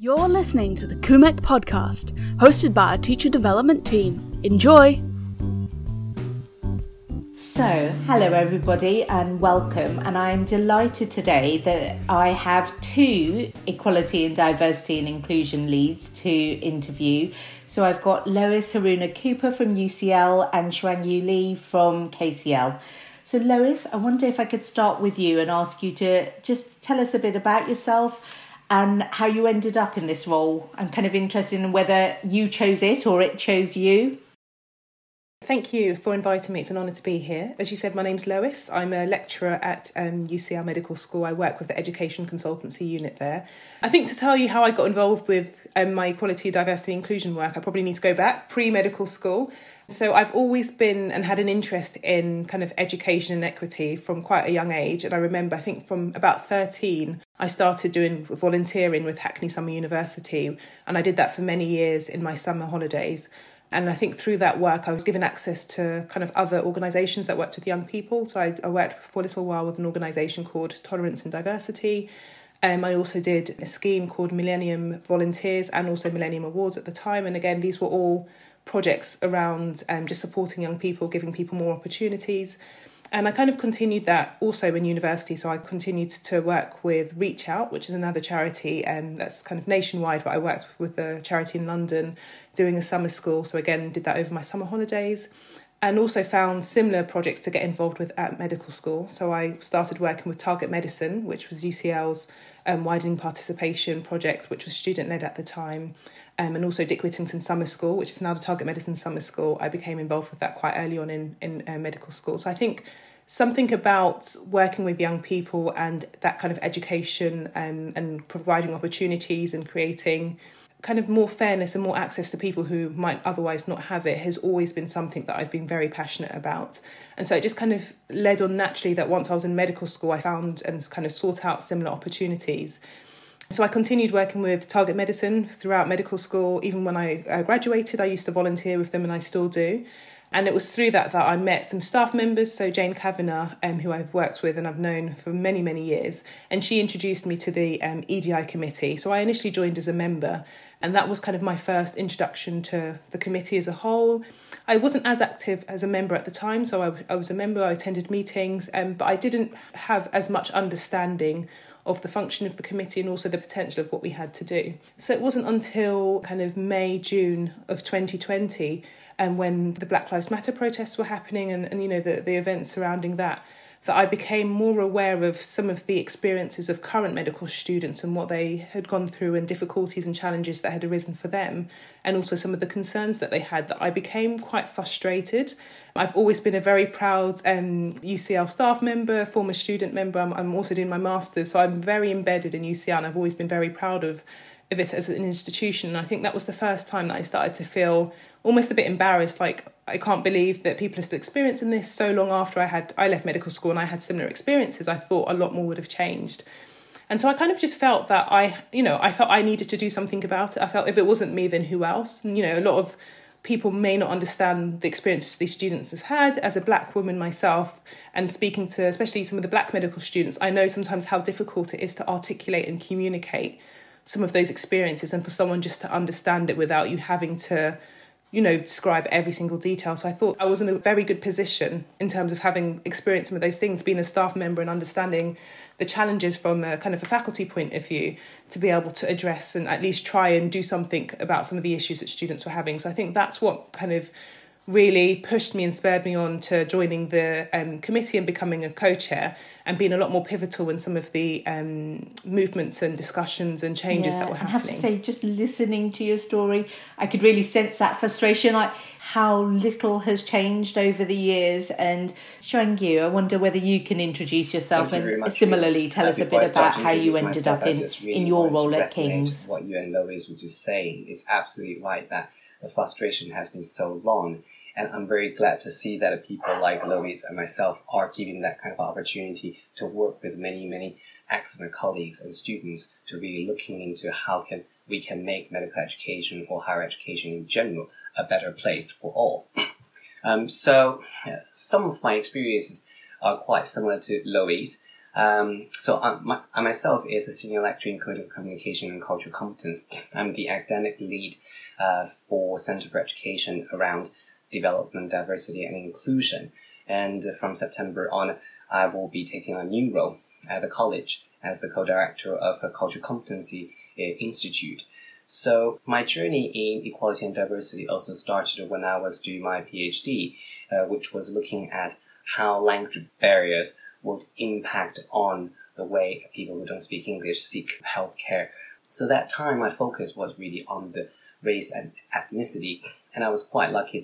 You're listening to the Kumek podcast, hosted by our teacher development team. Enjoy! So, hello everybody and welcome, and I'm delighted today that I have two equality and diversity and inclusion leads to interview. So I've got Lois Haruna Cooper from UCL and Xuanyu Li from KCL. So Lois, I wonder if I could start with you and ask you to just tell us a bit about yourself and how you ended up in this role. I'm kind of interested in whether you chose it or it chose you. Thank you for inviting me. It's an honour to be here. As you said, my name's Lois. I'm a lecturer at UCL Medical School. I work with the Education Consultancy Unit there. I think to tell you how I got involved with my equality, diversity, inclusion work, I probably need to go back pre-medical school. So I've always been and had an interest in kind of education and equity from quite a young age. And I remember, I think from about 13, I started doing volunteering with Hackney Summer University. And I did that for many years in my summer holidays. And I think through that work, I was given access to kind of other organisations that worked with young people. So I worked for a little while with an organisation called Tolerance and Diversity. I also did a scheme called Millennium Volunteers and also Millennium Awards at the time. And again, these were all projects around just supporting young people, giving people more opportunities. And I kind of continued that also in university. So I continued to work with Reach Out, which is another charity that's kind of nationwide, but I worked with a charity in London doing a summer school. So again, did that over my summer holidays and also found similar projects to get involved with at medical school. So I started working with Target Medicine, which was UCL's widening participation project, which was student-led at the time. And also Dick Whittington Summer School, which is now the Target Medicine Summer School. I became involved with that quite early on in medical school. So I think something about working with young people and that kind of education and providing opportunities and creating kind of more fairness and more access to people who might otherwise not have it has always been something that I've been very passionate about. And so it just kind of led on naturally that once I was in medical school, I found and kind of sought out similar opportunities. So I continued working with Target Medicine throughout medical school. Even when I graduated, I used to volunteer with them and I still do. And it was through that I met some staff members, so Jane Kavanagh, who I've worked with and I've known for many, many years. And she introduced me to the EDI committee. So I initially joined as a member, and that was kind of my first introduction to the committee as a whole. I wasn't as active as a member at the time, so I was a member, I attended meetings, but I didn't have as much understanding of the function of the committee and also the potential of what we had to do. So it wasn't until kind of May, June of 2020, and when the Black Lives Matter protests were happening and you know the events surrounding that I became more aware of some of the experiences of current medical students and what they had gone through and difficulties and challenges that had arisen for them, and also some of the concerns that they had, that I became quite frustrated. I've always been a very proud UCL staff member, former student member. I'm also doing my master's, so I'm very embedded in UCL and I've always been very proud of it as an institution. And I think that was the first time that I started to feel almost a bit embarrassed, like I can't believe that people are still experiencing this so long after I left medical school and I had similar experiences. I thought a lot more would have changed. And so I kind of just felt that I felt I needed to do something about it. I felt if it wasn't me, then who else? And, a lot of people may not understand the experiences these students have had. As a Black woman myself, and speaking to especially some of the Black medical students, I know sometimes how difficult it is to articulate and communicate some of those experiences, and for someone just to understand it without you having to describe every single detail. So I thought I was in a very good position in terms of having experienced some of those things, being a staff member and understanding the challenges from a kind of a faculty point of view, to be able to address and at least try and do something about some of the issues that students were having. So I think that's what kind of really pushed me and spurred me on to joining the committee and becoming a co-chair and being a lot more pivotal in some of the movements and discussions and changes that were happening. I have to say, just listening to your story, I could really sense that frustration, like how little has changed over the years. And Xuanyu, I wonder whether you can introduce yourself and similarly tell us a bit about how you ended up in your role at King's. What you and Lois were just saying, it's absolutely right that the frustration has been so long. And I'm very glad to see that people like Lois and myself are giving that kind of opportunity to work with many, many excellent colleagues and students to really looking into how we can make medical education or higher education in general a better place for all. So some of my experiences are quite similar to Lois. I myself is a senior lecturer in clinical communication and cultural competence. I'm the academic lead for Center for Education around development, diversity, and inclusion. And from September on, I will be taking a new role at the college as the co-director of a Cultural Competency Institute. So my journey in equality and diversity also started when I was doing my PhD, which was looking at how language barriers would impact on the way people who don't speak English seek healthcare. So that time my focus was really on the race and ethnicity, and I was quite lucky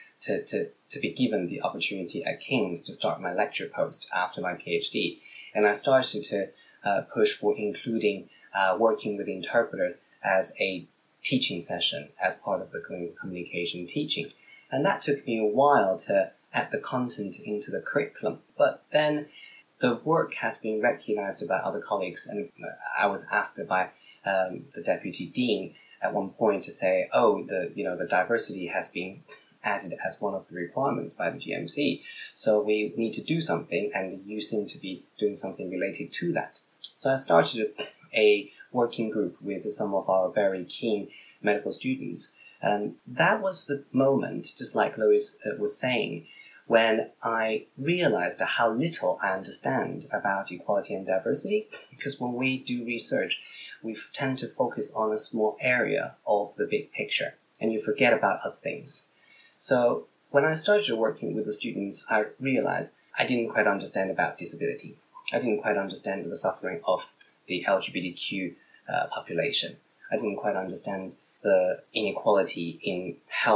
to be given the opportunity at King's to start my lecture post after my PhD. And I started to push for including working with interpreters as a teaching session as part of the clinical communication teaching. And that took me a while to add the content into the curriculum. But then the work has been recognized by other colleagues, and I was asked by the deputy dean at one point to say, the diversity has been added as one of the requirements by the GMC. So we need to do something, and you seem to be doing something related to that. So I started a working group with some of our very keen medical students. And that was the moment, just like Lois was saying, when I realized how little I understand about equality and diversity. Because when we do research, we tend to focus on a small area of the big picture, and you forget about other things. So when I started working with the students, I realized I didn't quite understand about disability. I didn't quite understand the suffering of the LGBTQ population. I didn't quite understand the inequality in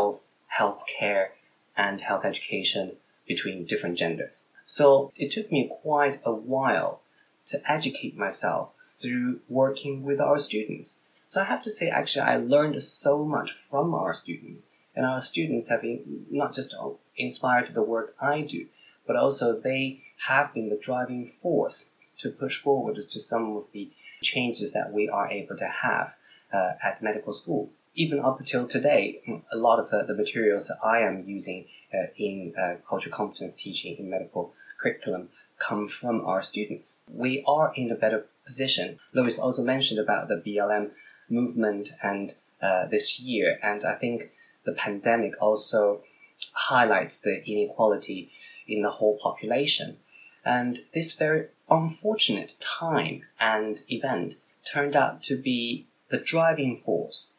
healthcare, and health education between different genders. So it took me quite a while to educate myself through working with our students. So I have to say, actually, I learned so much from our students. And our students have been not just inspired to the work I do, but also they have been the driving force to push forward to some of the changes that we are able to have at medical school. Even up until today, a lot of the materials that I am using in cultural competence teaching in medical curriculum come from our students. We are in a better position. Lois also mentioned about the BLM movement and this year, and I think the pandemic also highlights the inequality in the whole population. And this very unfortunate time and event turned out to be the driving force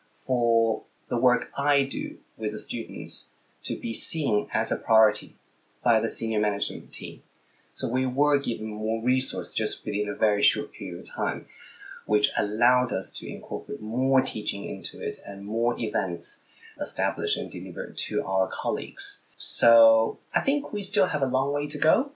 for the work I do with the students to be seen as a priority by the senior management team. So we were given more resources just within a very short period of time, which allowed us to incorporate more teaching into it and more events established and delivered to our colleagues. So I think we still have a long way to go.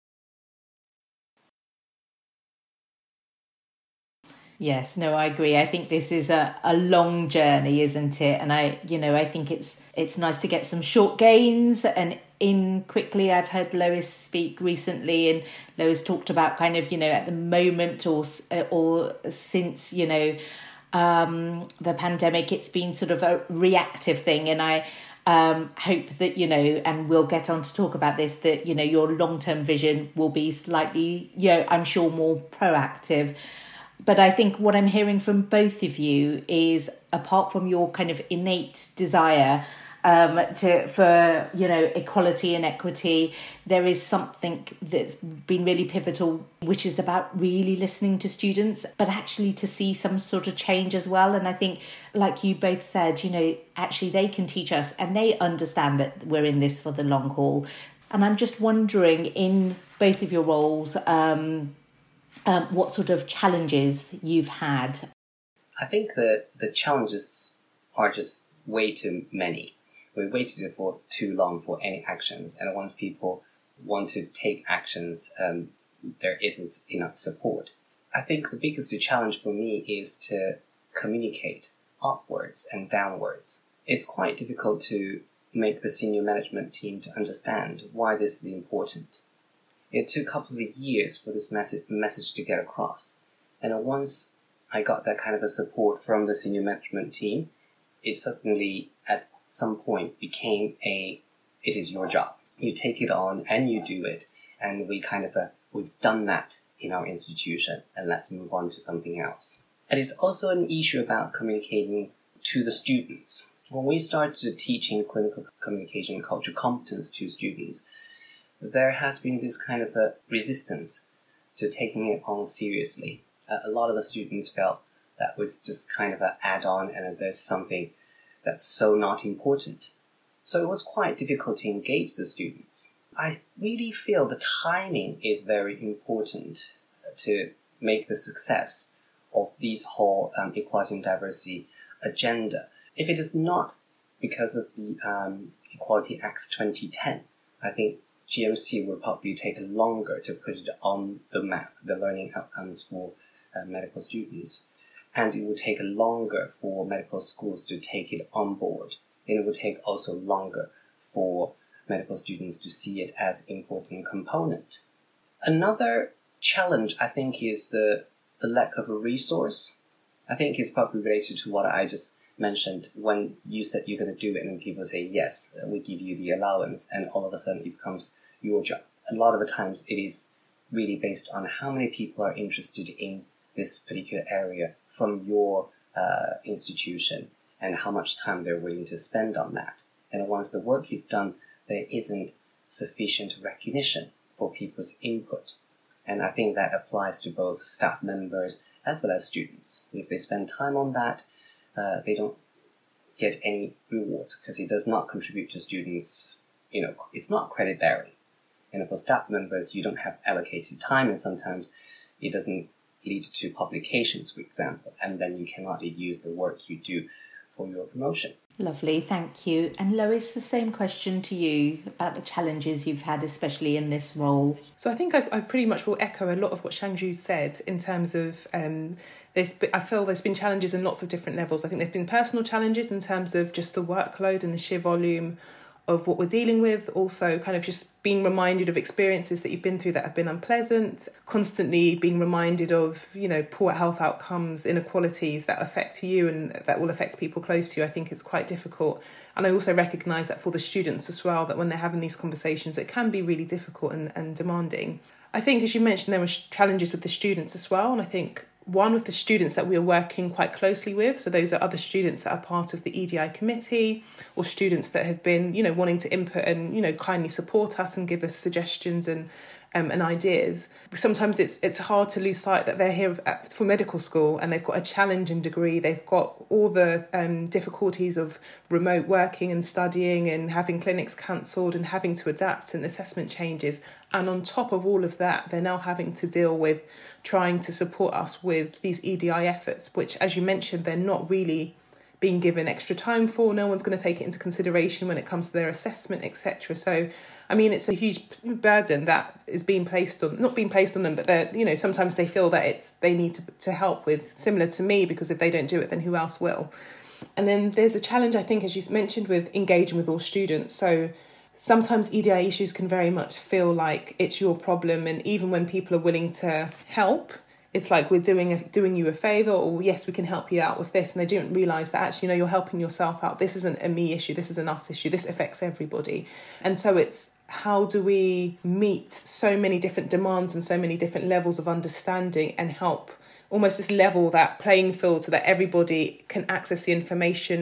Yes, no, I agree. I think this is a long journey, isn't it? And I think it's nice to get some short gains and in quickly. I've heard Lois speak recently, and Lois talked about kind of, at the moment or since, the pandemic, it's been sort of a reactive thing. And I hope that, and we'll get on to talk about this, that, your long-term vision will be slightly, I'm sure more proactive. But I think what I'm hearing from both of you is, apart from your kind of innate desire for equality and equity, there is something that's been really pivotal, which is about really listening to students, but actually to see some sort of change as well. And I think, like you both said, actually they can teach us, and they understand that we're in this for the long haul. And I'm just wondering, in both of your roles, what sort of challenges you've had? I think that the challenges are just way too many. We waited for too long for any actions, and once people want to take actions, there isn't enough support. I think the biggest challenge for me is to communicate upwards and downwards. It's quite difficult to make the senior management team to understand why this is important. It took a couple of years for this message to get across. And once I got that kind of a support from the senior management team, it suddenly at some point became it is your job. You take it on and you do it. And we've done that in our institution and let's move on to something else. And it's also an issue about communicating to the students. When we started teaching clinical communication and cultural competence to students, there has been this kind of a resistance to taking it on seriously. A lot of the students felt that was just kind of an add-on and there's something that's so not important. So it was quite difficult to engage the students. I really feel the timing is very important to make the success of this whole equality and diversity agenda. If it is not because of the Equality Act 2010, I think GMC will probably take longer to put it on the map, the learning outcomes for medical students. And it will take longer for medical schools to take it on board. And it will take also longer for medical students to see it as an important component. Another challenge, I think, is the lack of a resource. I think it's probably related to what I just mentioned when you said you're going to do it and people say, yes, we give you the allowance, and all of a sudden it becomes your job. A lot of the times it is really based on how many people are interested in this particular area from your institution and how much time they're willing to spend on that. And once the work is done, there isn't sufficient recognition for people's input. And I think that applies to both staff members as well as students. If they spend time on that, they don't get any rewards because it does not contribute to students, it's not credit bearing. And for staff members, you don't have allocated time, and sometimes it doesn't lead to publications, for example, and then you cannot use the work you do for your promotion. Lovely, thank you. And Lois, the same question to you about the challenges you've had, especially in this role. So I think I pretty much will echo a lot of what Shangju said in terms of I feel there's been challenges in lots of different levels. I think there's been personal challenges in terms of just the workload and the sheer volume of what we're dealing with. Also kind of just being reminded of experiences that you've been through that have been unpleasant, constantly being reminded of, poor health outcomes, inequalities that affect you and that will affect people close to you. I think it's quite difficult. And I also recognise that for the students as well, that when they're having these conversations, it can be really difficult and demanding. I think, as you mentioned, there were challenges with the students as well. And I think one with the students that we are working quite closely with, so those are other students that are part of the EDI committee or students that have been, wanting to input and, kindly support us and give us suggestions and ideas. Sometimes it's hard to lose sight that they're here for medical school and they've got a challenging degree. They've got all the difficulties of remote working and studying and having clinics cancelled and having to adapt and assessment changes. And on top of all of that, they're now having to deal with trying to support us with these EDI efforts, which, as you mentioned, they're not really being given extra time for. No one's going to take it into consideration when it comes to their assessment, etc. So, I mean, it's a huge burden that is being placed on, not being placed on them, but they're, sometimes they feel that they need to help with, similar to me, because if they don't do it, then who else will? And then there's a challenge, I think, as you mentioned, with engaging with all students. So sometimes EDI issues can very much feel like it's your problem, and even when people are willing to help, it's like we're doing you a favour, or yes, we can help you out with this, and they don't realise that actually, you're helping yourself out. This isn't a me issue, this is an us issue, this affects everybody. And so it's, how do we meet so many different demands and so many different levels of understanding and help almost just level that playing field so that everybody can access the information,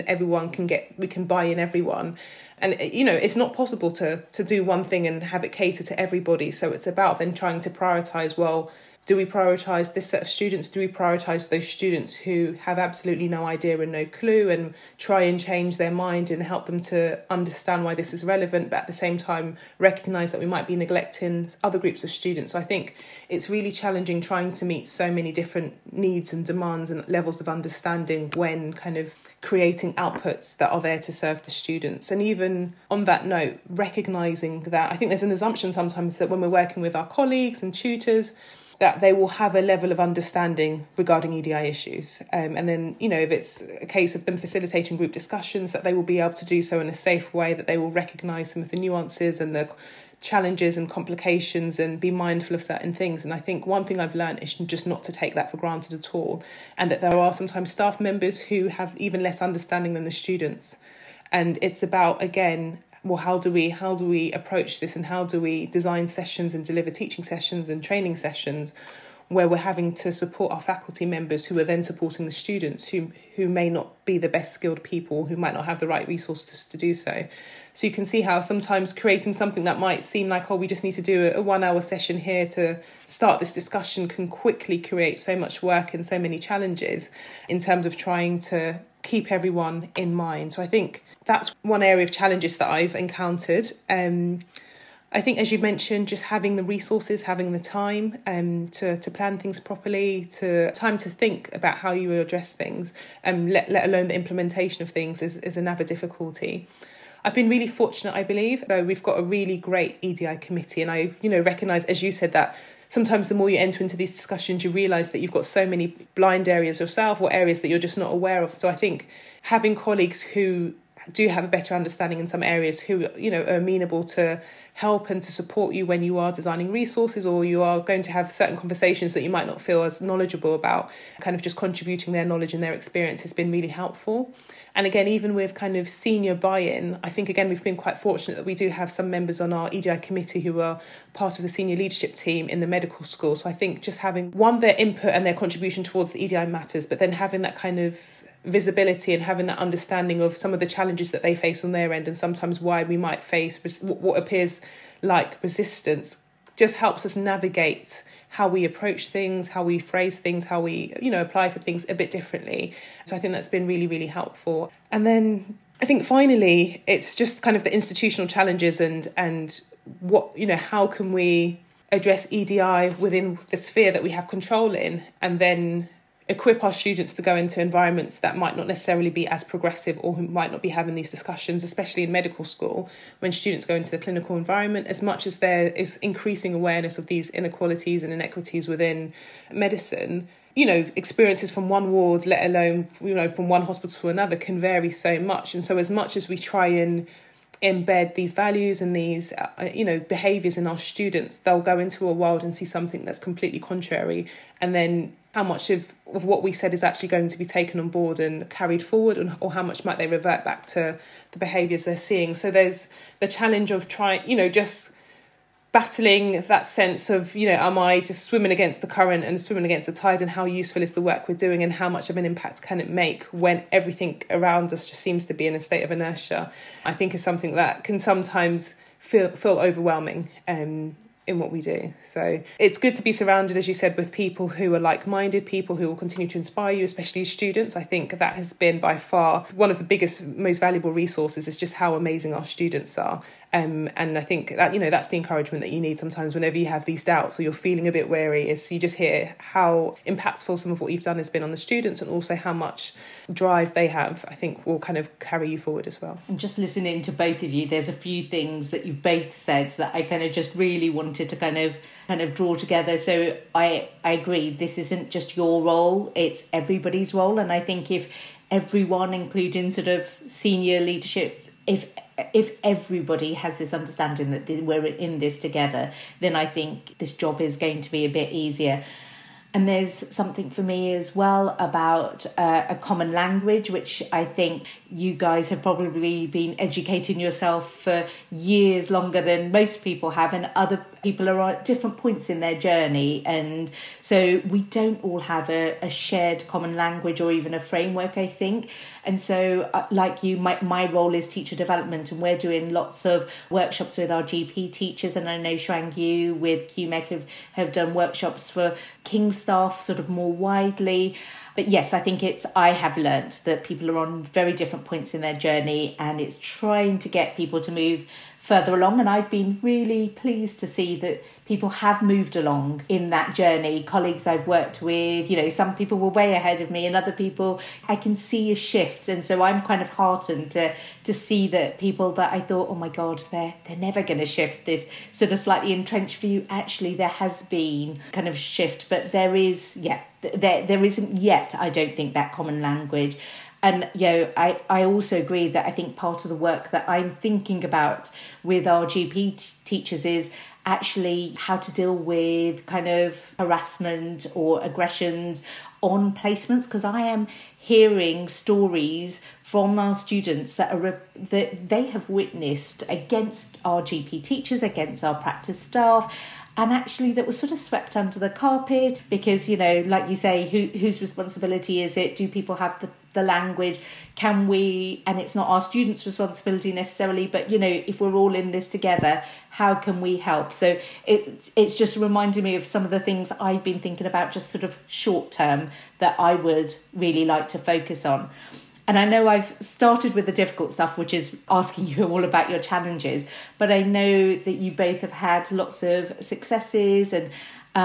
we can buy in everyone. And, it's not possible to do one thing and have it cater to everybody. So it's about then trying to prioritise, well, do we prioritise this set of students? Do we prioritise those students who have absolutely no idea and no clue, and try and change their mind and help them to understand why this is relevant, but at the same time recognise that we might be neglecting other groups of students? So I think it's really challenging trying to meet so many different needs and demands and levels of understanding when kind of creating outputs that are there to serve the students. And even on that note, recognising that I think there's an assumption sometimes that when we're working with our colleagues and tutors, that they will have a level of understanding regarding EDI issues. And then, if it's a case of them facilitating group discussions, that they will be able to do so in a safe way, that they will recognise some of the nuances and the challenges and complications and be mindful of certain things. And I think one thing I've learned is just not to take that for granted at all. And that there are sometimes staff members who have even less understanding than the students. And it's about, again, well, how do we approach this, and how do we design sessions and deliver teaching sessions and training sessions where we're having to support our faculty members who are then supporting the students who may not be the best skilled people, who might not have the right resources to do so. So you can see how sometimes creating something that might seem like, oh, we just need to do a 1 hour session here to start this discussion can quickly create so much work and so many challenges in terms of trying to keep everyone in mind. So I think that's one area of challenges that I've encountered. I think, as you mentioned, just having the resources, having the time to plan things properly, time to think about how you will address things, let alone the implementation of things is another difficulty. I've been really fortunate, I believe, though we've got a really great EDI committee, and I, recognise, as you said, that sometimes the more you enter into these discussions, you realise that you've got so many blind areas yourself or areas that you're just not aware of. So I think having colleagues who do have a better understanding in some areas, who, are amenable to help and to support you when you are designing resources, or you are going to have certain conversations that you might not feel as knowledgeable about, kind of just contributing their knowledge and their experience has been really helpful. And again, even with kind of senior buy-in, I think, again, we've been quite fortunate that we do have some members on our EDI committee who are part of the senior leadership team in the medical school. So I think just having, one, their input and their contribution towards the EDI matters, but then having that kind of visibility and having that understanding of some of the challenges that they face on their end, and sometimes why we might face what appears like resistance, just helps us navigate how we approach things, how we phrase things, how we, apply for things a bit differently. So I think that's been really, really helpful. And then I think finally, it's just kind of the institutional challenges and what, how can we address EDI within the sphere that we have control in, and then equip our students to go into environments that might not necessarily be as progressive, or who might not be having these discussions, especially in medical school, when students go into the clinical environment. As much as there is increasing awareness of these inequalities and inequities within medicine, experiences from one ward, let alone, from one hospital to another, can vary so much. And so as much as we try and embed these values and these, behaviours in our students, they'll go into a world and see something that's completely contrary. And then how much of what we said is actually going to be taken on board and carried forward, or how much might they revert back to the behaviours they're seeing. So there's the challenge of trying, just battling that sense of, am I just swimming against the current and swimming against the tide, and how useful is the work we're doing, and how much of an impact can it make when everything around us just seems to be in a state of inertia, I think is something that can sometimes feel overwhelming in what we do. So it's good to be surrounded, as you said, with people who are like-minded, people who will continue to inspire you, especially students. I think that has been by far one of the biggest, most valuable resources, is just how amazing our students are. And I think that, that's the encouragement that you need sometimes whenever you have these doubts or you're feeling a bit wary, is you just hear how impactful some of what you've done has been on the students, and also how much drive they have, I think, will kind of carry you forward as well. I'm just listening to both of you. There's a few things that you've both said that I kind of just really wanted to kind of draw together. So I agree, this isn't just your role, it's everybody's role. And I think if everyone, including sort of senior leadership, if everybody has this understanding that we're in this together, then I think this job is going to be a bit easier. And there's something for me as well about a common language, which I think you guys have probably been educating yourself for years longer than most people have, and other people are at different points in their journey. And so we don't all have a shared common language or even a framework, I think. And so like you, my role is teacher development, and we're doing lots of workshops with our GP teachers. And I know Shuang Yu with QMEC have done workshops for King staff sort of more widely. But yes, I think I have learnt that people are on very different points in their journey, and it's trying to get people to move further along. And I've been really pleased to see that people have moved along in that journey. Colleagues I've worked with, some people were way ahead of me, and other people, I can see a shift. And so I'm kind of heartened to see that people that I thought, oh my God, they're never going to shift, this sort of slightly entrenched view, actually there has been kind of shift. But there is, there isn't yet, I don't think, that common language. And, I also agree that I think part of the work that I'm thinking about with our GP teachers is actually how to deal with kind of harassment or aggressions on placements, because I am hearing stories from our students that they have witnessed against our GP teachers, against our practice staff, and actually that was sort of swept under the carpet because, you know, like you say, whose responsibility is it? Do people have the language? Can we, and it's not our students' responsibility necessarily, but, you know, if we're all in this together, how can we help? So it's just reminding me of some of the things I've been thinking about just sort of short term that I would really like to focus on. And I know I've started with the difficult stuff, which is asking you all about your challenges, but I know that you both have had lots of successes, and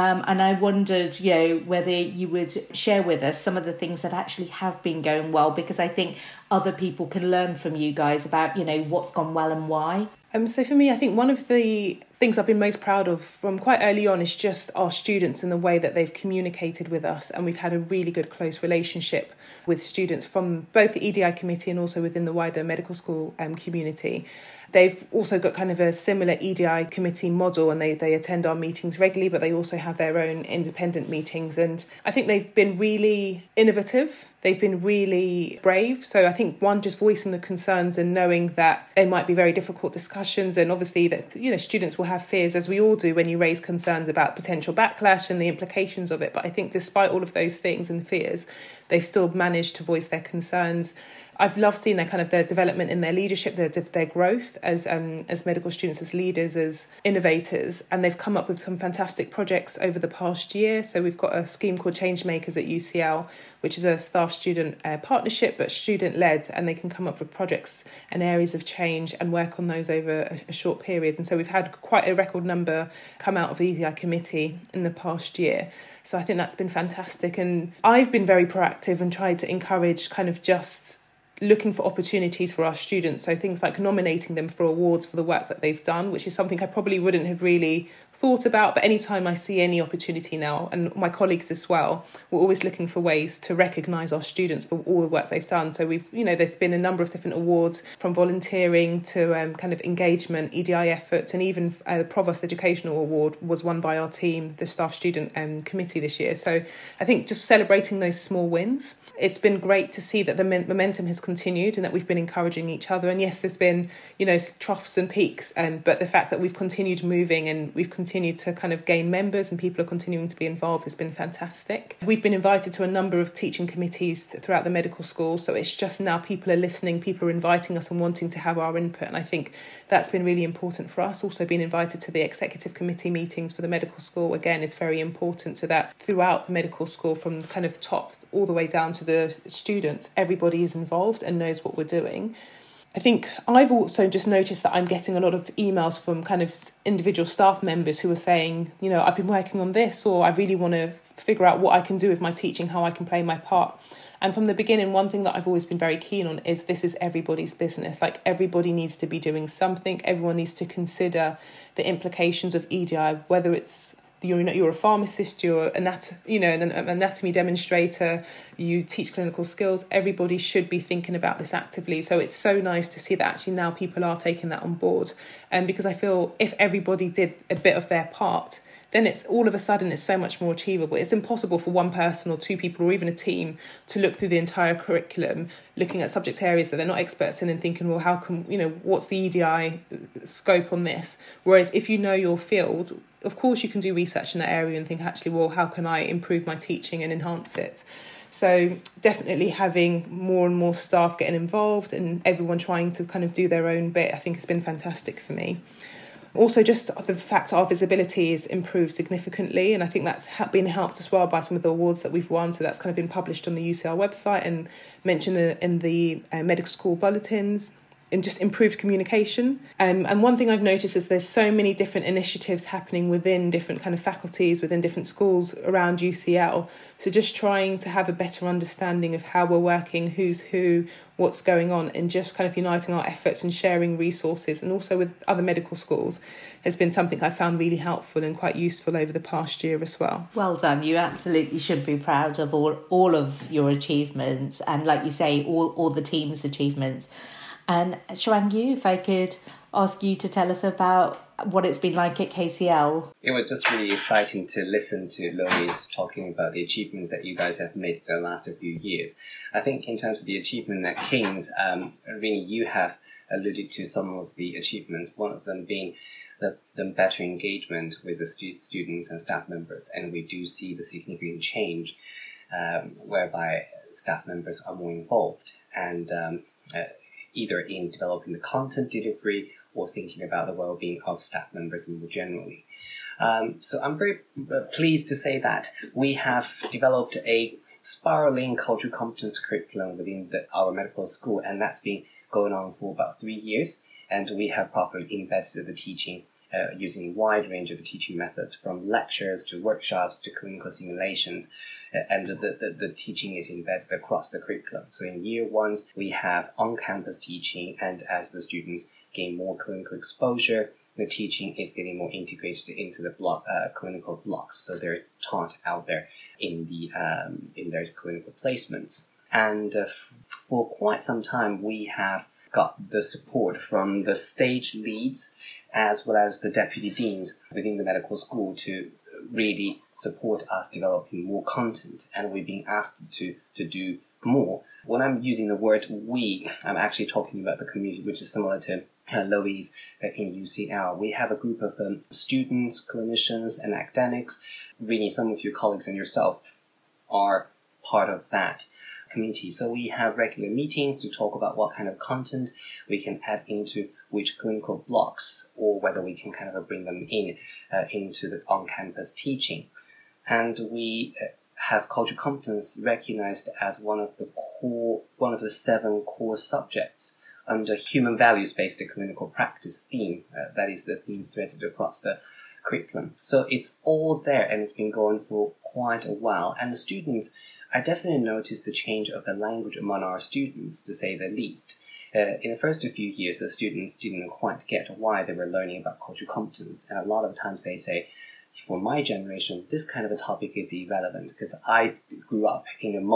I wondered, you know, whether you would share with us some of the things that actually have been going well, because I think other people can learn from you guys about, you know, what's gone well and why. So for me, I think one of the things I've been most proud of from quite early on is just our students and the way that they've communicated with us. And we've had a really good close relationship with students from both the EDI committee and also within the wider medical school community. They've also got kind of a similar EDI committee model, and they attend our meetings regularly, but they also have their own independent meetings. And I think they've been really innovative. They've been really brave. So I think one, just voicing the concerns and knowing that they might be very difficult discussions, and obviously that, you know, students will have fears, as we all do, when you raise concerns about potential backlash and the implications of it. But I think despite all of those things and fears, they've still managed to voice their concerns. I've loved seeing their development in their leadership, their growth as medical students, as leaders, as innovators, and they've come up with some fantastic projects over the past year. So we've got a scheme called Changemakers at UCL, which is a staff-student partnership, but student-led, and they can come up with projects and areas of change and work on those over a short period. And so we've had quite a record number come out of the EDI committee in the past year. So I think that's been fantastic. And I've been very proactive and tried to encourage kind of just looking for opportunities for our students. So things like nominating them for awards for the work that they've done, which is something I probably wouldn't have really thought about. But anytime I see any opportunity now, and my colleagues as well, we're always looking for ways to recognise our students for all the work they've done. So we've, you know, there's been a number of different awards, from volunteering to kind of engagement, EDI efforts, and even the Provost Educational Award was won by our team, the staff student committee this year. So I think just celebrating those small wins. It's been great to see that the momentum has continued and that we've been encouraging each other. And yes, there's been, you know, troughs and peaks, but the fact that we've continued moving and we've continued to kind of gain members and people are continuing to be involved has been fantastic. We've been invited to a number of teaching committees throughout the medical school. So it's just now people are listening, people are inviting us and wanting to have our input. And I think that's been really important for us. Also being invited to the executive committee meetings for the medical school, again, is very important, so that throughout the medical school, from kind of top all the way down to the students, everybody is involved and knows what we're doing. I think I've also just noticed that I'm getting a lot of emails from kind of individual staff members who are saying, you know, I've been working on this, or I really want to figure out what I can do with my teaching, how I can play my part. And from the beginning, one thing that I've always been very keen on is this is everybody's business. Like, everybody needs to be doing something. Everyone needs to consider the implications of EDI, whether it's you're a pharmacist, you're an anatomy demonstrator, you teach clinical skills. Everybody should be thinking about this actively. So it's so nice to see that actually now people are taking that on board. And because I feel if everybody did a bit of their part, then it's all of a sudden it's so much more achievable. It's impossible for one person or two people or even a team to look through the entire curriculum, looking at subject areas that they're not experts in and thinking, well, how can, what's the EDI scope on this? Whereas if you know your field, of course you can do research in that area and think, actually, well, how can I improve my teaching and enhance it? So definitely having more and more staff getting involved and everyone trying to kind of do their own bit, I think has been fantastic for me. Also, just the fact our visibility is improved significantly, and I think that's been helped as well by some of the awards that we've won. So that's kind of been published on the UCL website and mentioned in the medical school bulletins, and just improved communication. And one thing I've noticed is there's so many different initiatives happening within different kind of faculties, within different schools around UCL. So just trying to have a better understanding of how we're working, who's who, what's going on, and just kind of uniting our efforts and sharing resources, and also with other medical schools, has been something I found really helpful and quite useful over the past year as well. Well done. You absolutely should be proud of all of your achievements, and like you say, all the team's achievements. And Shirang, if I could ask you to tell us about what it's been like at KCL. It was just really exciting to listen to Lois talking about the achievements that you guys have made in the last few years. I think in terms of the achievement at King's, really you have alluded to some of the achievements, one of them being the better engagement with the students and staff members, and we do see the significant change whereby staff members are more involved and either in developing the content delivery or thinking about the well-being of staff members more generally. So I'm very pleased to say that we have developed a spiraling cultural competence curriculum within our medical school, and that's been going on for about 3 years, and we have properly embedded the teaching using a wide range of teaching methods, from lectures to workshops to clinical simulations, and the teaching is embedded across the curriculum. So in year ones, we have on-campus teaching, and as the students gain more clinical exposure, the teaching is getting more integrated into the clinical blocks, so they're taught out there in their clinical placements. And for quite some time, we have got the support from the stage leads as well as the deputy deans within the medical school to really support us developing more content, and we've been asked to do more. When I'm using the word we, I'm actually talking about the community, which is similar to Lois in UCL. We have a group of students, clinicians, and academics. Really, some of your colleagues and yourself are part of that community. So we have regular meetings to talk about what kind of content we can add into which clinical blocks, or whether we can kind of bring them into the on-campus teaching. And we have cultural competence recognized as one of the 7 core subjects under human values-based clinical practice theme. That is the theme threaded across the curriculum. So it's all there, and it's been going for quite a while. And the students, I definitely noticed the change of the language among our students, to say the least. In the first few years, the students didn't quite get why they were learning about cultural competence, and a lot of times they say, for my generation, this kind of a topic is irrelevant because I grew up in a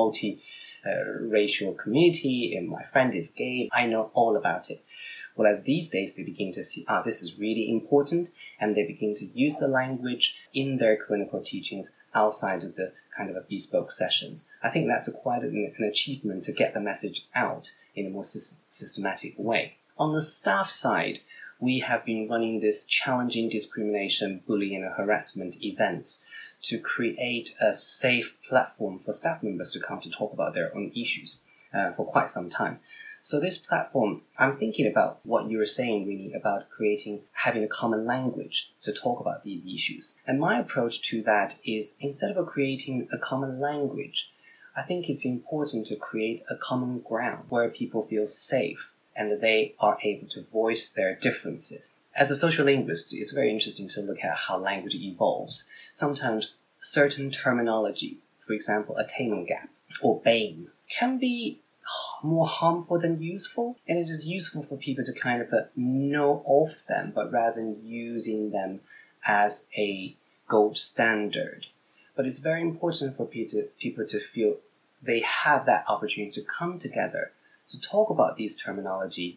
multi-racial community and my friend is gay. I know all about it. Whereas these days they begin to see, this is really important, and they begin to use the language in their clinical teachings outside of the kind of a bespoke sessions. I think that's quite an achievement to get the message out in a more systematic way. On the staff side, we have been running this challenging discrimination, bullying, and harassment events to create a safe platform for staff members to come to talk about their own issues for quite some time. So this platform, I'm thinking about what you were saying really about having a common language to talk about these issues. And my approach to that is, instead of creating a common language, I think it's important to create a common ground where people feel safe and they are able to voice their differences. As a social linguist, it's very interesting to look at how language evolves. Sometimes certain terminology, for example, attainment gap or BAME, can be more harmful than useful, and it is useful for people to kind of know of them, but rather than using them as a gold standard. But it's very important for people to feel they have that opportunity to come together to talk about these terminology,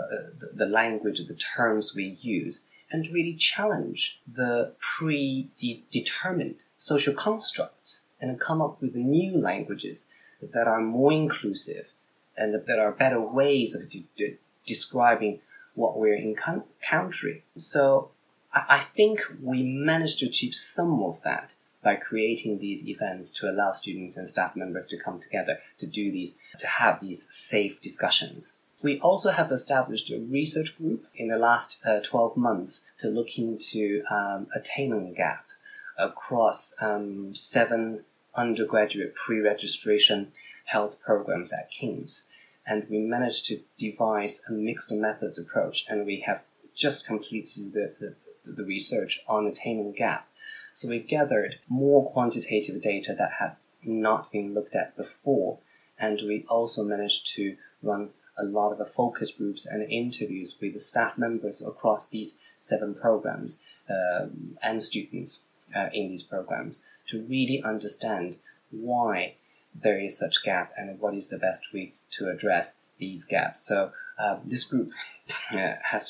the language, the terms we use, and really challenge the predetermined social constructs and come up with new languages that are more inclusive and that are better ways of describing what we're encountering. So I think we managed to achieve some of that by creating these events to allow students and staff members to come together to have these safe discussions. We also have established a research group in the last 12 months to look into attainment gap across 7 undergraduate pre-registration health programs at King's. And we managed to devise a mixed methods approach, and we have just completed the research on attainment gap. So we gathered more quantitative data that has not been looked at before, and we also managed to run a lot of the focus groups and interviews with the staff members across these 7 programs and students in these programs to really understand why there is such gap and what is the best way to address these gaps. So this group has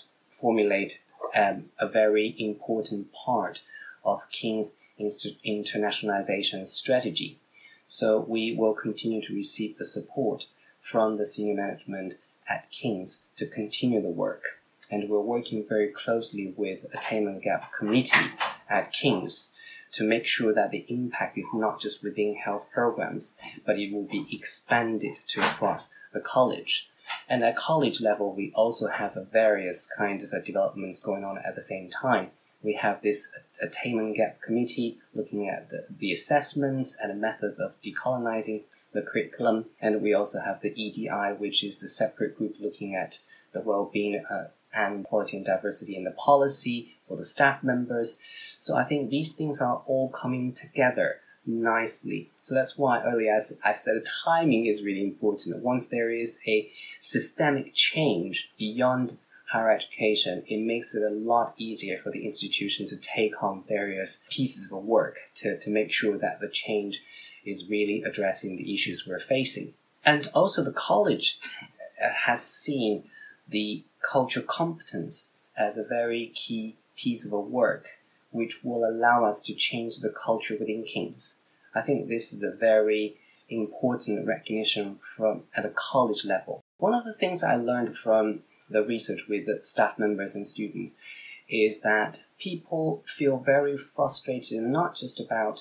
formulate a very important part of King's internationalization strategy. So we will continue to receive the support from the senior management at King's to continue the work. And we're working very closely with Attainment Gap Committee at King's to make sure that the impact is not just within health programs, but it will be expanded to across the college. And at college level, we also have various kinds of developments going on at the same time. We have this Attainment Gap Committee looking at the assessments and the methods of decolonizing the curriculum. And we also have the EDI, which is the separate group looking at the well-being and quality and diversity in the policy for the staff members. So I think these things are all coming together nicely. So that's why earlier I said timing is really important. Once there is a systemic change beyond higher education, it makes it a lot easier for the institution to take on various pieces of work to make sure that the change is really addressing the issues we're facing. And also the college has seen the cultural competence as a very key piece of work which will allow us to change the culture within King's. I think this is a very important recognition at the college level. One of the things I learned from the research with the staff members and students is that people feel very frustrated, not just about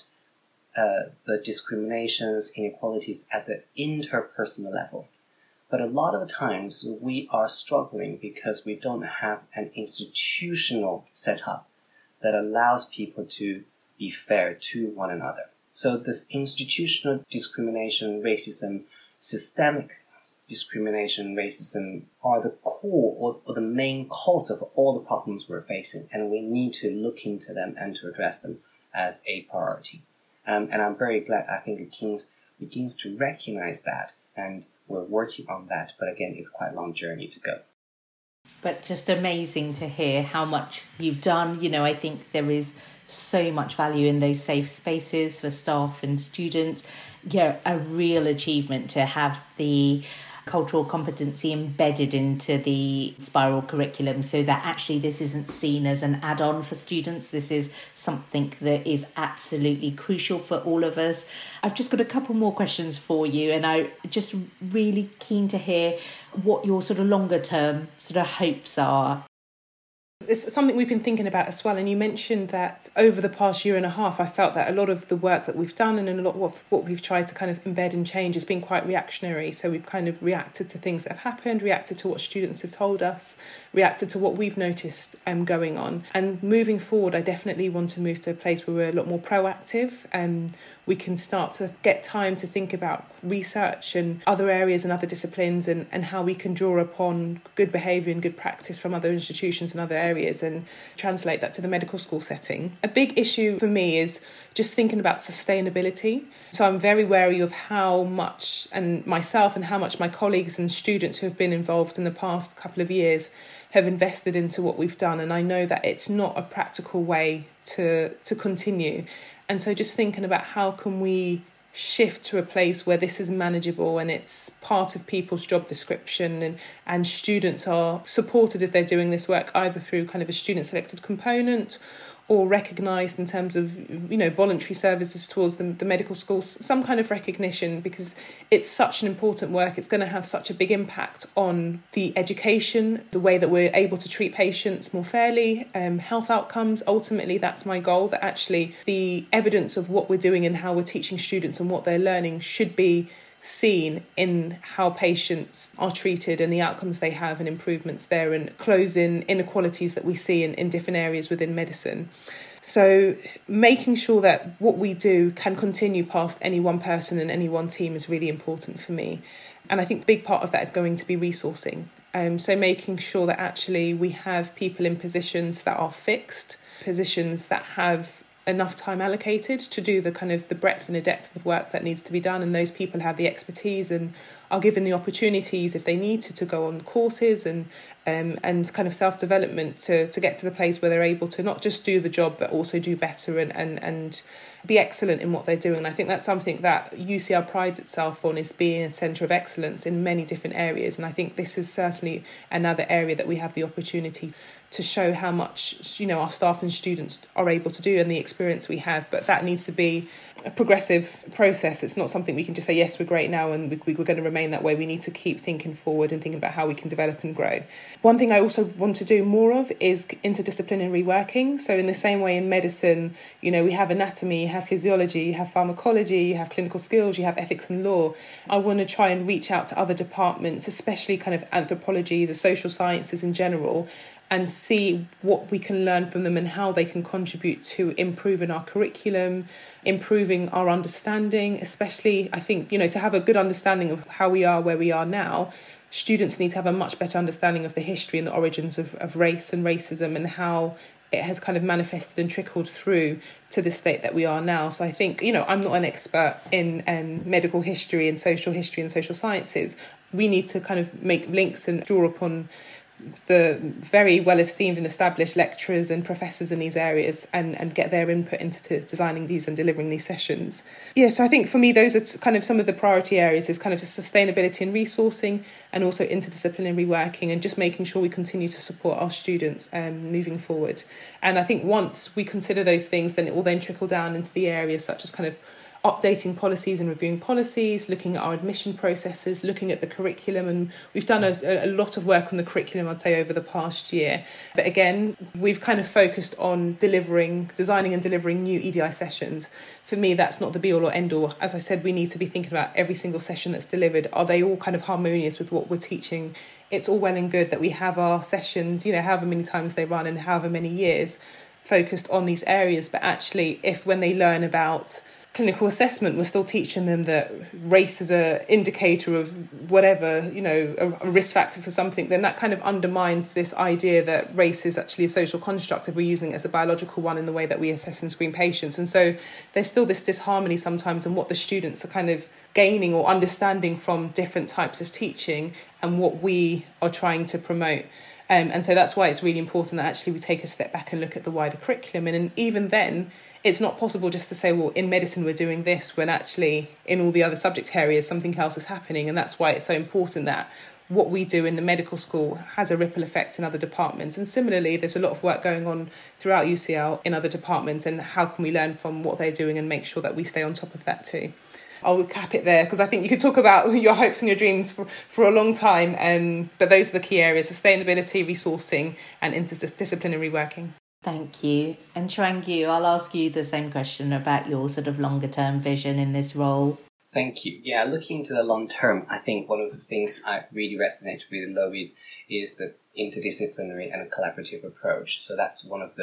the discriminations, inequalities at the interpersonal level, but a lot of times we are struggling because we don't have an institutional setup that allows people to be fair to one another. So this institutional discrimination, racism, systemic discrimination, racism are the core or the main cause of all the problems we're facing, and we need to look into them and to address them as a priority. And I'm very glad I think King's begins to recognize that, and we're working on that, but again, it's quite a long journey to go. But just amazing to hear how much you've done. You know, I think there is so much value in those safe spaces for staff and students. Yeah, a real achievement to have the cultural competency embedded into the spiral curriculum so that actually this isn't seen as an add-on for students. This is something that is absolutely crucial for all of us. I've just got a couple more questions for you, and I'm just really keen to hear what your sort of longer term sort of hopes are. It's something we've been thinking about as well, and you mentioned that over the past year and a half I felt that a lot of the work that we've done and a lot of what we've tried to kind of embed and change has been quite reactionary. So we've kind of reacted to things that have happened, reacted to what students have told us, reacted to what we've noticed going on. And moving forward, I definitely want to move to a place where we're a lot more proactive and we can start to get time to think about research and other areas and other disciplines and how we can draw upon good behaviour and good practice from other institutions and other areas and translate that to the medical school setting. A big issue for me is just thinking about sustainability. So I'm very wary of how much, and myself and how much my colleagues and students who have been involved in the past couple of years have invested into what we've done. And I know that it's not a practical way to continue. And so just thinking about how can we shift to a place where this is manageable and it's part of people's job description and students are supported if they're doing this work either through kind of a student selected component or recognised in terms of, you know, voluntary services towards the medical schools, some kind of recognition, because it's such an important work. It's going to have such a big impact on the education, the way that we're able to treat patients more fairly, health outcomes. Ultimately, that's my goal, that actually the evidence of what we're doing and how we're teaching students and what they're learning should be seen in how patients are treated and the outcomes they have and improvements there and closing inequalities that we see in different areas within medicine. So making sure that what we do can continue past any one person and any one team is really important for me. And I think a big part of that is going to be resourcing. So making sure that actually we have people in positions that are fixed, positions that have enough time allocated to do the kind of the breadth and the depth of work that needs to be done, and those people have the expertise and are given the opportunities if they need to go on courses and kind of self-development to get to the place where they're able to not just do the job but also do better and be excellent in what they're doing. And I think that's something that UCL prides itself on, is being a centre of excellence in many different areas, and I think this is certainly another area that we have the opportunity to show how much, our staff and students are able to do and the experience we have. But that needs to be a progressive process. It's not something we can just say, yes, we're great now and we're going to remain that way. We need to keep thinking forward and thinking about how we can develop and grow. One thing I also want to do more of is interdisciplinary working. So in the same way in medicine, we have anatomy, you have physiology, you have pharmacology, you have clinical skills, you have ethics and law. I want to try and reach out to other departments, especially kind of anthropology, the social sciences in general, and see what we can learn from them and how they can contribute to improving our curriculum, improving our understanding, especially, I think, to have a good understanding of how we are where we are now. Students need to have a much better understanding of the history and the origins of race and racism and how it has kind of manifested and trickled through to the state that we are now. So I think, I'm not an expert in medical history and social sciences. We need to kind of make links and draw upon the very well esteemed and established lecturers and professors in these areas and get their input into designing these and delivering these sessions. So I think for me those are kind of some of the priority areas, is kind of sustainability and resourcing, and also interdisciplinary working, and just making sure we continue to support our students moving forward. And I think once we consider those things, then it will then trickle down into the areas such as kind of updating policies and reviewing policies, looking at our admission processes, looking at the curriculum. And we've done a lot of work on the curriculum, I'd say, over the past year. But again, we've kind of focused on designing and delivering new EDI sessions. For me, that's not the be all or end all. As I said, we need to be thinking about every single session that's delivered. Are they all kind of harmonious with what we're teaching? It's all well and good that we have our sessions, however many times they run and however many years, focused on these areas. But actually, if when they learn about clinical assessment, we're still teaching them that race is an indicator of whatever, a risk factor for something, then that kind of undermines this idea that race is actually a social construct if we're using it as a biological one in the way that we assess and screen patients. And so there's still this disharmony sometimes in what the students are kind of gaining or understanding from different types of teaching and what we are trying to promote. And so that's why it's really important that actually we take a step back and look at the wider curriculum. And even then, it's not possible just to say, well, in medicine we're doing this, when actually in all the other subject areas something else is happening. And that's why it's so important that what we do in the medical school has a ripple effect in other departments. And similarly, there's a lot of work going on throughout UCL in other departments, and how can we learn from what they're doing and make sure that we stay on top of that too. I'll cap it there because I think you could talk about your hopes and your dreams for a long time. But those are the key areas: sustainability, resourcing, and interdisciplinary working. Thank you. And Chuang-Yu, I'll ask you the same question about your sort of longer term vision in this role. Thank you. Yeah, looking into the long term, I think one of the things I really resonate with Lois is the interdisciplinary and collaborative approach. So that's one of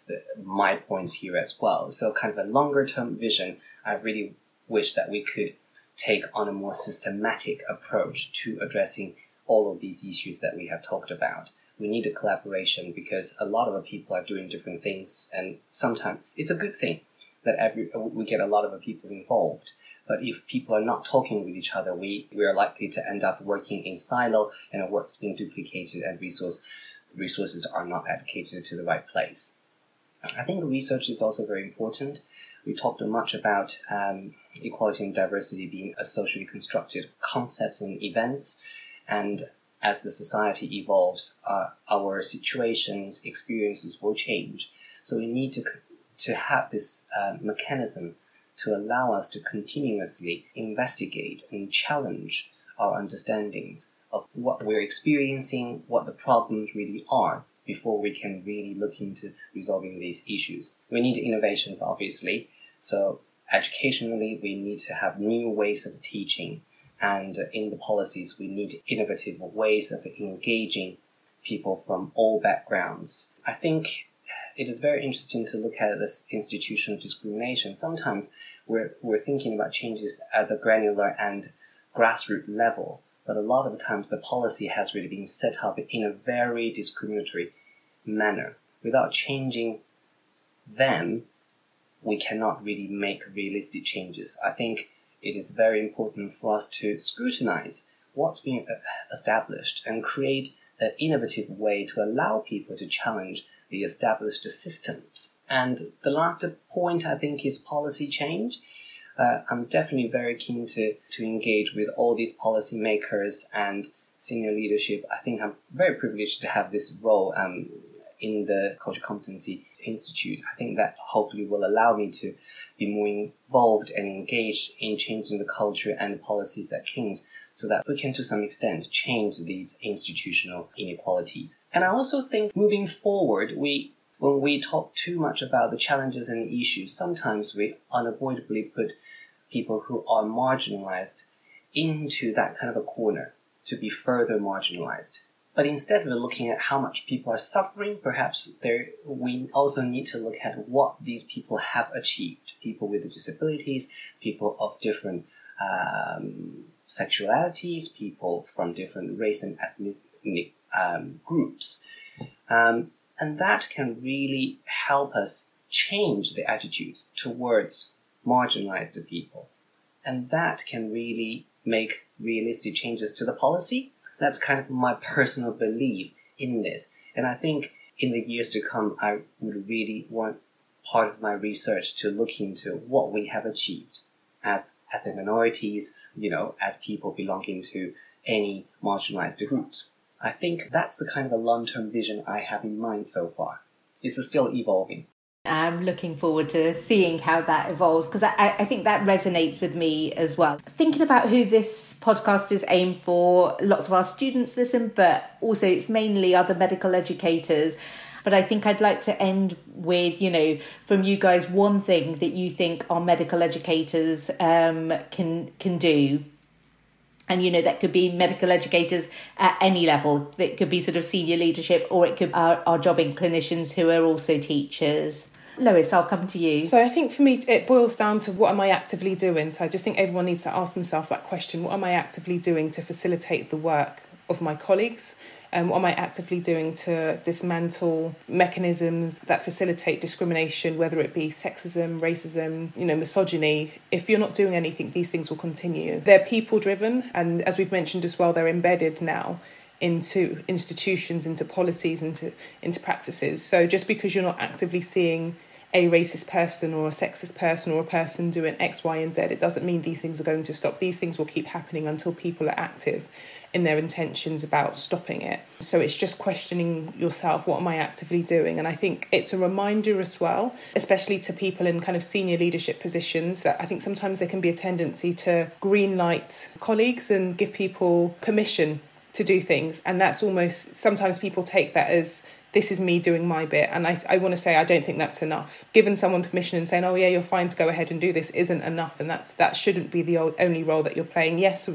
my points here as well. So kind of a longer term vision, I really wish that we could take on a more systematic approach to addressing all of these issues that we have talked about. We need a collaboration because a lot of people are doing different things, and sometimes it's a good thing that we get a lot of people involved. But if people are not talking with each other, we are likely to end up working in silo, and our work's being duplicated, and resources are not allocated to the right place. I think research is also very important. We talked much about equality and diversity being a socially constructed concepts and events, and as the society evolves, our situations, experiences will change. So we need to have this mechanism to allow us to continuously investigate and challenge our understandings of what we're experiencing, what the problems really are, before we can really look into resolving these issues. We need innovations, obviously. So educationally, we need to have new ways of teaching. And in the policies, we need innovative ways of engaging people from all backgrounds. I think it is very interesting to look at this institutional discrimination. Sometimes we're thinking about changes at the granular and grassroots level, but a lot of the times the policy has really been set up in a very discriminatory manner. Without changing them, we cannot really make realistic changes. I think it is very important for us to scrutinize what's being established and create an innovative way to allow people to challenge the established systems. And the last point, I think, is policy change. I'm definitely very keen to engage with all these policymakers and senior leadership. I think I'm very privileged to have this role in the Cultural Competency Institute. I think that hopefully will allow me to be more involved and engaged in changing the culture and the policies at King's, so that we can, to some extent, change these institutional inequalities. And I also think moving forward, when we talk too much about the challenges and issues, sometimes we unavoidably put people who are marginalized into that kind of a corner to be further marginalized. But instead of looking at how much people are suffering, perhaps we also need to look at what these people have achieved. People with disabilities, people of different sexualities, people from different race and ethnic groups. And that can really help us change the attitudes towards marginalized people. And that can really make realistic changes to the policy. That's kind of my personal belief in this. And I think in the years to come, I would really want part of my research to look into what we have achieved as ethnic minorities, as people belonging to any marginalized groups. I think that's the kind of a long-term vision I have in mind so far. It's still evolving. I'm looking forward to seeing how that evolves, because I think that resonates with me as well. Thinking about who this podcast is aimed for, lots of our students listen, but also it's mainly other medical educators. But I think I'd like to end with, from you guys, one thing that you think our medical educators can do. And, that could be medical educators at any level. It could be sort of senior leadership, or it could be our jobbing clinicians who are also teachers. Lois, I'll come to you. So I think for me, it boils down to what am I actively doing? So I just think everyone needs to ask themselves that question. What am I actively doing to facilitate the work of my colleagues? And what am I actively doing to dismantle mechanisms that facilitate discrimination, whether it be sexism, racism, misogyny? If you're not doing anything, these things will continue. They're people-driven, and as we've mentioned as well, they're embedded now into institutions, into policies, into practices. So just because you're not actively seeing a racist person or a sexist person or a person doing X, Y, and Z, it doesn't mean these things are going to stop. These things will keep happening until people are active in their intentions about stopping it. So it's just questioning yourself, what am I actively doing? And I think it's a reminder as well, especially to people in kind of senior leadership positions, that I think sometimes there can be a tendency to green light colleagues and give people permission to do things. And that's almost, sometimes people take that as, this is me doing my bit. And I want to say, I don't think that's enough. Giving someone permission and saying, oh yeah, you're fine to go ahead and do this isn't enough. And that shouldn't be the only role that you're playing. Yes,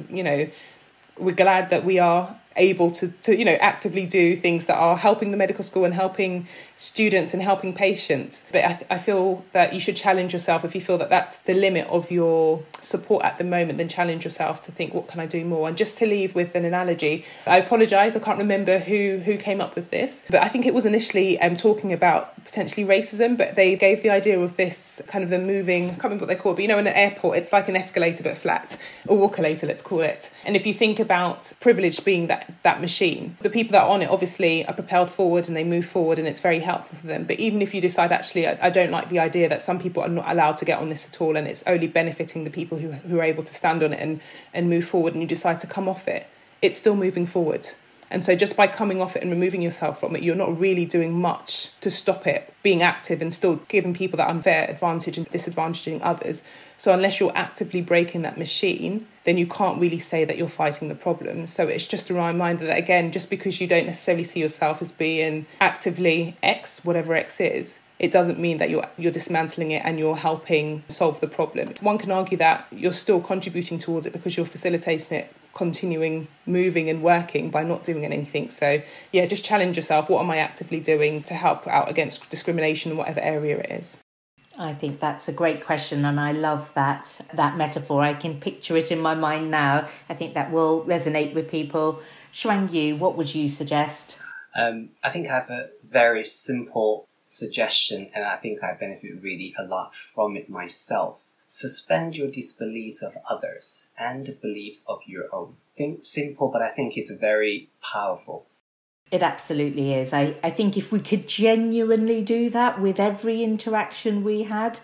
we're glad that we are able to actively do things that are helping the medical school and helping students and helping patients. But I feel that you should challenge yourself. If you feel that that's the limit of your support at the moment, then challenge yourself to think, what can I do more? And just to leave with an analogy, I apologise, I can't remember who came up with this, but I think it was initially talking about potentially racism, but they gave the idea of this kind of the moving, I can't remember what they call it, but in an airport, it's like an escalator but flat, or walkalator, let's call it. And if you think about privilege being that machine, the people that are on it obviously are propelled forward and they move forward and it's very helpful for them. But even if you decide, actually, I don't like the idea that some people are not allowed to get on this at all and it's only benefiting the people who are able to stand on it and move forward, and you decide to come off it, it's still moving forward. And so just by coming off it and removing yourself from it, you're not really doing much to stop it being active and still giving people that unfair advantage and disadvantaging others. So unless you're actively breaking that machine, then you can't really say that you're fighting the problem. So it's just a reminder that, again, just because you don't necessarily see yourself as being actively X, whatever X is, it doesn't mean that you're dismantling it and you're helping solve the problem. One can argue that you're still contributing towards it because you're facilitating it continuing moving and working by not doing anything. So yeah, just challenge yourself. What am I actively doing to help out against discrimination in whatever area it is? I think that's a great question, and I love that metaphor. I can picture it in my mind now. I think that will resonate with people. Shuang Yu, what would you suggest? I think I have a very simple suggestion, and I think I benefit really a lot from it myself. Suspend your disbeliefs of others and beliefs of your own. Think simple, but I think it's very powerful. It absolutely is. I think if we could genuinely do that with every interaction we had,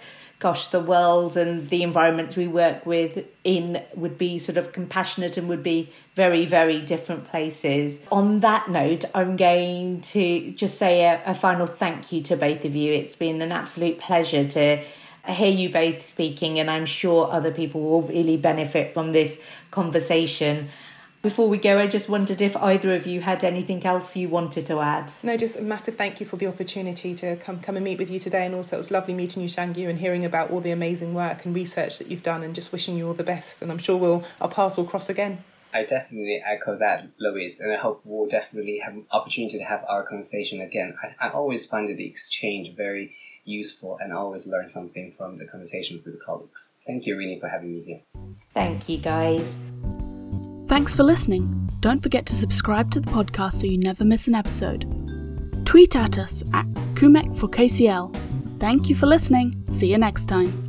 the world and the environments we work with in would be sort of compassionate and would be very, very different places. On that note, I'm going to just say a final thank you to both of you. It's been an absolute pleasure to hear you both speaking, and I'm sure other people will really benefit from this conversation. Before we go, I just wondered if either of you had anything else you wanted to add. No, just a massive thank you for the opportunity to come and meet with you today, and also it was lovely meeting you, Shangyu, and hearing about all the amazing work and research that you've done, and just wishing you all the best, and I'm sure our paths will cross again. I definitely echo that, Louise, and I hope we'll definitely have an opportunity to have our conversation again. I always find the exchange very useful, and I always learn something from the conversation with colleagues. Thank you, Rini, for having me here. Thank you, guys. Thanks for listening. Don't forget to subscribe to the podcast so you never miss an episode. Tweet at us at KUMEC for KCL. Thank you for listening. See you next time.